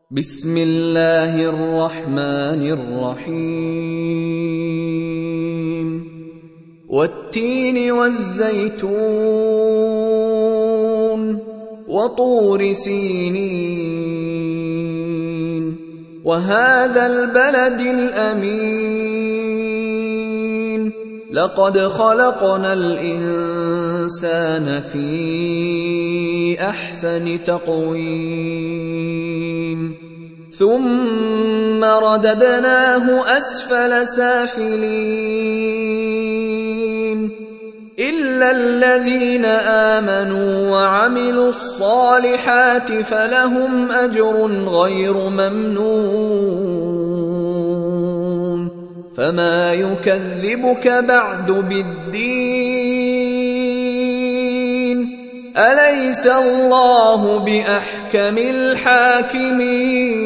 بسم الله الرحمن الرحيم والتين والزيتون وطور سينين وهذا البلد الأمين لقد خلقنا الإنسان في أحسن تقويم ثم رددناه أسفل سافلين إلا الذين آمنوا وعملوا الصالحات فلهم أجر غير ممنون فما يكذبك بعد بالدين أليس الله بأحكم الحاكمين